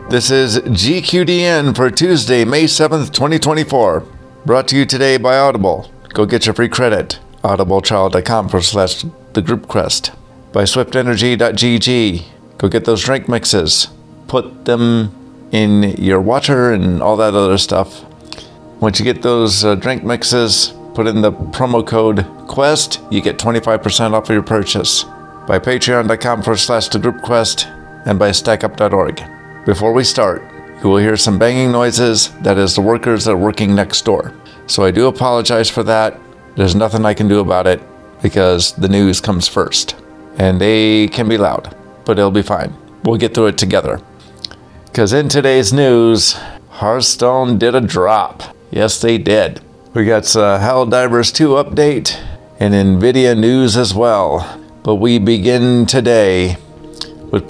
This is GQDN for Tuesday, May 7th, 2024. Brought to you today by Audible. Go get your free credit. audibletrial.com/thegroupquest. By swiftenergy.gg. Go get those drink mixes. Put them in your water and all that other stuff. Once you get those drink mixes, put in the promo code QUEST, you get 25% off of your purchase. By patreon.com/thegroupquest and by stackup.org. Before we start, you will hear some banging noises. That is the workers that are working next door. So I do apologize for that. There's nothing I can do about it because the news comes first. And they can be loud, but it'll be fine. We'll get through it together. Because in today's news, Hearthstone did a drop. Yes, they did. We got Helldivers 2 update and NVIDIA news as well. But we begin today with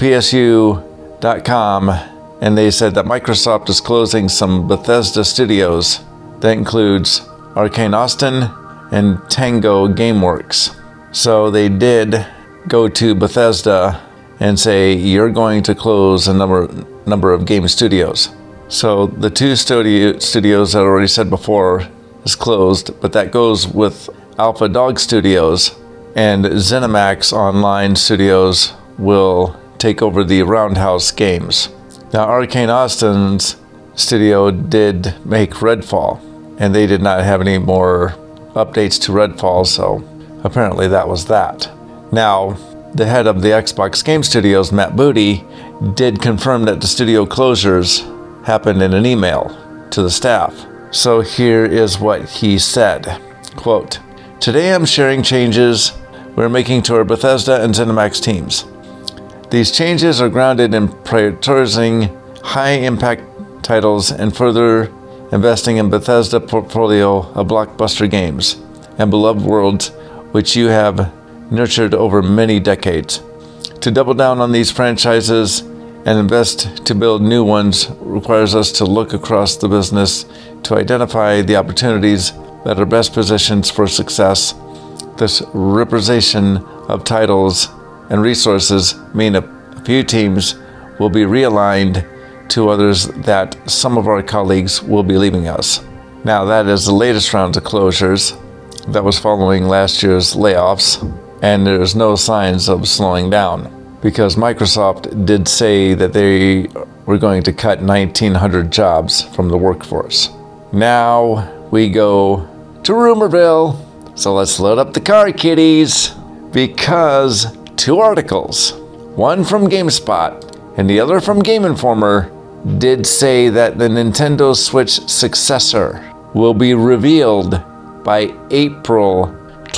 PSU.com, and they said that Microsoft is closing some Bethesda studios. That includes Arcane Austin and Tango Gameworks. So they did go to Bethesda and say, you're going to close a number of game studios. So the two studios that I already said before is closed, but that goes with Alpha Dog Studios, and ZeniMax Online Studios will take over the Roundhouse games. Now, Arcane Austin's studio did make Redfall, and they did not have any more updates to Redfall, so apparently that was that. Now, the head of the Xbox Game Studios, Matt Booty, did confirm that the studio closures happened in an email to the staff. So here is what he said. Quote, "Today I'm sharing changes we're making to our Bethesda and ZeniMax teams. These changes are grounded in prioritizing high-impact titles and further investing in Bethesda portfolio of blockbuster games and beloved worlds which you have nurtured over many decades. To double down on these franchises and invest to build new ones requires us to look across the business to identify the opportunities that are best positions for success. This representation of titles and resources mean a few teams will be realigned to others that some of our colleagues will be leaving us." Now that is the latest round of closures that was following last year's layoffs, and there's no signs of slowing down because Microsoft did say that they were going to cut 1,900 jobs from the workforce. Now we go to Rumorville. So let's load up the car, kiddies, because two articles, one from GameSpot and the other from Game Informer, did say that the Nintendo Switch successor will be revealed by April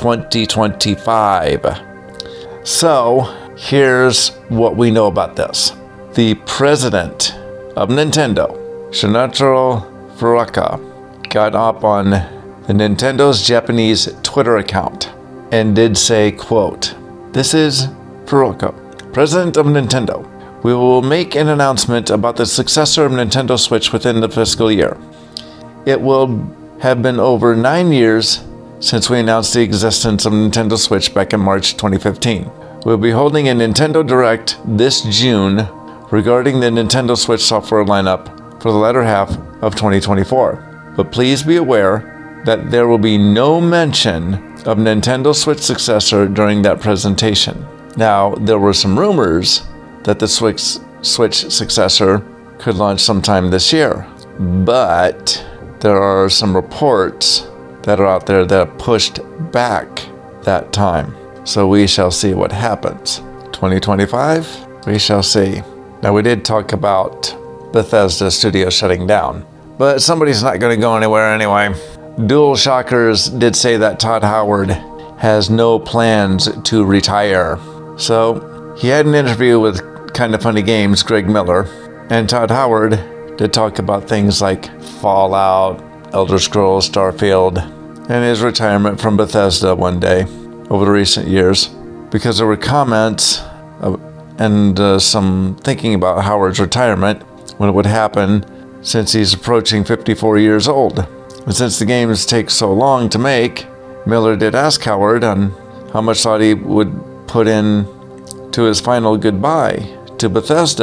2025. So here's what we know about this. The president of Nintendo, Shinichiro Furukawa, got up on the Nintendo's Japanese Twitter account and did say, quote, "This is Furukawa, president of Nintendo. We will make an announcement about the successor of Nintendo Switch within the fiscal year. It will have been over 9 years since we announced the existence of Nintendo Switch back in March 2015. We'll be holding a Nintendo Direct this June regarding the Nintendo Switch software lineup for the latter half of 2024. But please be aware that there will be no mention of Nintendo Switch successor during that presentation." Now, there were some rumors that the Switch successor could launch sometime this year, but there are some reports that are out there that pushed back that time. So we shall see what happens. 2025, we shall see. Now, we did talk about Bethesda Studio shutting down, but somebody's not going to go anywhere anyway. DualShockers did say that Todd Howard has no plans to retire. So he had an interview with Kinda Funny Games, Greg Miller, and Todd Howard did talk about things like Fallout, Elder Scrolls, Starfield, and his retirement from Bethesda one day over the recent years, because there were comments and some thinking about Howard's retirement, when it would happen, since he's approaching 54 years old. And since the games take so long to make, Miller did ask Howard on how much thought he would put in to his final goodbye to Bethesda.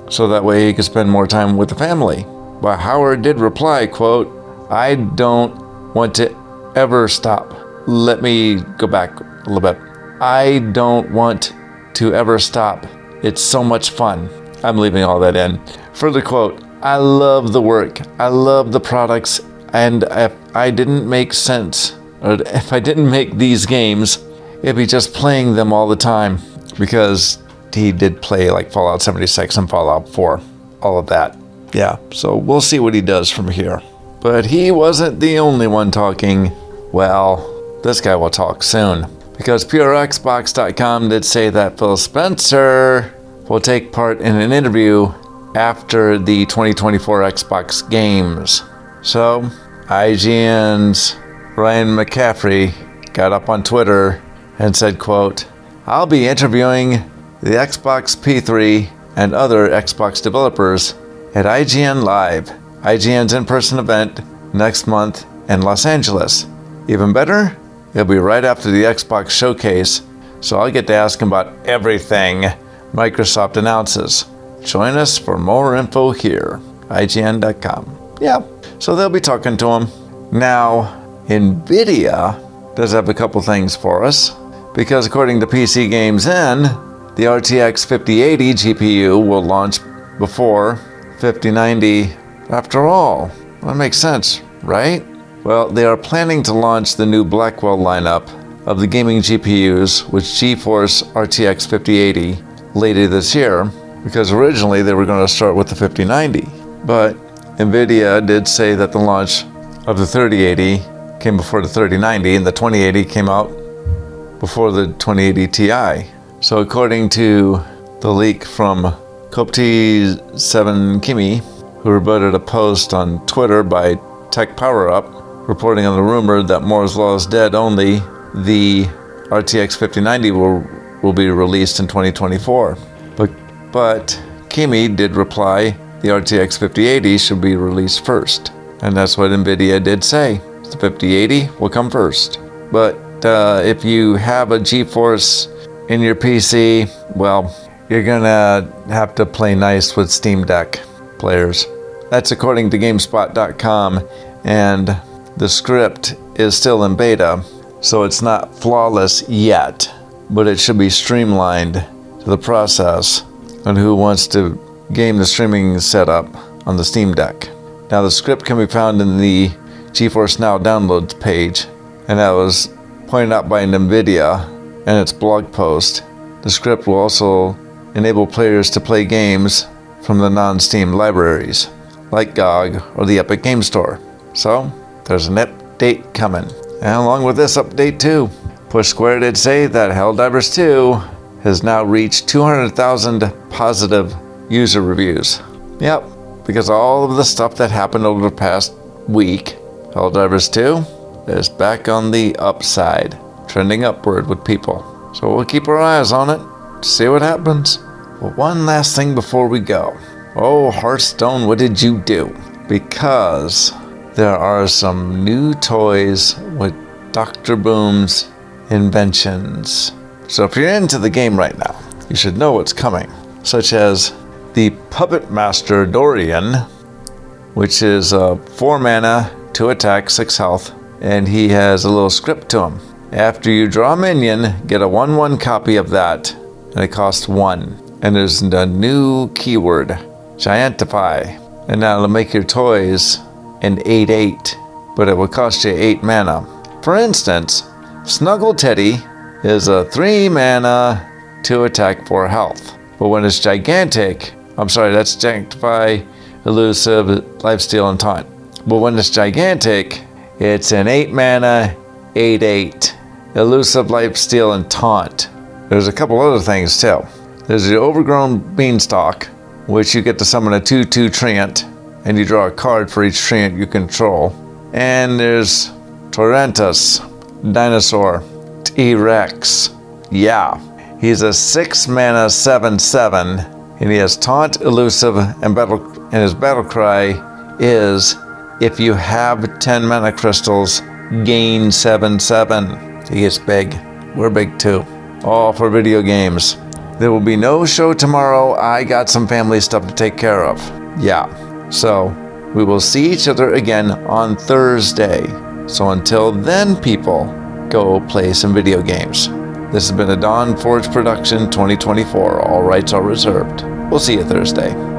so that way he could spend more time with the family. But Howard did reply, quote, "I don't want to ever stop." Let me go back a little bit. "I don't want to ever stop. It's so much fun." I'm leaving all that in. Further quote, "I love the work. I love the products. And if I didn't make sense, or if I didn't make these games, it'd be just playing them all the time." Because he did play like Fallout 76 and Fallout 4, all of that. Yeah, so we'll see what he does from here. But he wasn't the only one talking. Well, this guy will talk soon. Because PureXbox.com did say that Phil Spencer will take part in an interview after the 2024 Xbox games. So, IGN's Ryan McCaffrey got up on Twitter and said, quote, "I'll be interviewing the Xbox P3 and other Xbox developers at IGN Live, IGN's in-person event next month in Los Angeles. Even better, it'll be right after the Xbox showcase, so I'll get to ask him about everything Microsoft announces. Join us for more info here, IGN.com. Yeah, so they'll be talking to him. Now, NVIDIA does have a couple things for us, because according to PC Games In, the RTX 5080 GPU will launch before 5090 after all. That makes sense, right? Well, they are planning to launch the new Blackwell lineup of the gaming GPUs with GeForce RTX 5080 later this year, because originally they were going to start with the 5090. But NVIDIA did say that the launch of the 3080 came before the 3090 and the 2080 came out before the 2080 Ti. So according to the leak from Copti7Kimi, who rebutted a post on Twitter by Tech Power Up, reporting on the rumor that Moore's Law is dead, only the RTX 5090 will be released in 2024. But Kimi did reply the RTX 5080 should be released first. And that's what NVIDIA did say. The 5080 will come first. But if you have a GeForce in your PC, well, you're gonna have to play nice with Steam Deck players. That's according to GameSpot.com, and the script is still in beta, so it's not flawless yet, but it should be streamlined to the process on who wants to game the streaming setup on the Steam Deck. Now, the script can be found in the GeForce Now downloads page, and that was pointed out by NVIDIA in its blog post. The script will also enable players to play games from the non-Steam libraries, like GOG or the Epic Game Store. So, there's an update coming. And along with this update too, Push Square did say that Helldivers 2 has now reached 200,000 positive user reviews. Yep, because of all of the stuff that happened over the past week, Helldivers 2 is back on the upside, trending upward with people. So we'll keep our eyes on it, see what happens. But one last thing before we go. Oh, Hearthstone, what did you do? Because there are some new toys with Dr. Boom's inventions. So if you're into the game right now, you should know what's coming, such as the Puppet Master Dorian, which is 4 mana, 2 attack, 6 health, and he has a little script to him. After you draw a minion, get a 1/1 copy of that, and it costs 1. And there's a new keyword, Giantify, and that'll make your toys an 8/8, but it will cost you 8 mana. For instance, Snuggle Teddy is a 3 mana, 2 attack, 4 health. But when it's gigantic, that's Giantify, Elusive, Lifesteal, and Taunt. But when it's gigantic, it's an 8 mana, 8/8, Elusive, Lifesteal, and Taunt. There's a couple other things too. There's the Overgrown Beanstalk, which you get to summon a 2/2 Treant, and you draw a card for each Treant you control. And there's Torrentus, Dinosaur, T-Rex. Yeah, he's a 6 mana, 7/7, and he has Taunt, Elusive, and his battle cry is, if you have 10 mana crystals, gain 7/7. He gets big. We're big too. All for video games. There will be no show tomorrow. I got some family stuff to take care of. Yeah, so we will see each other again on Thursday. So until then, people, go play some video games. This has been a Dawn Forge production 2024. All rights are reserved. We'll see you Thursday.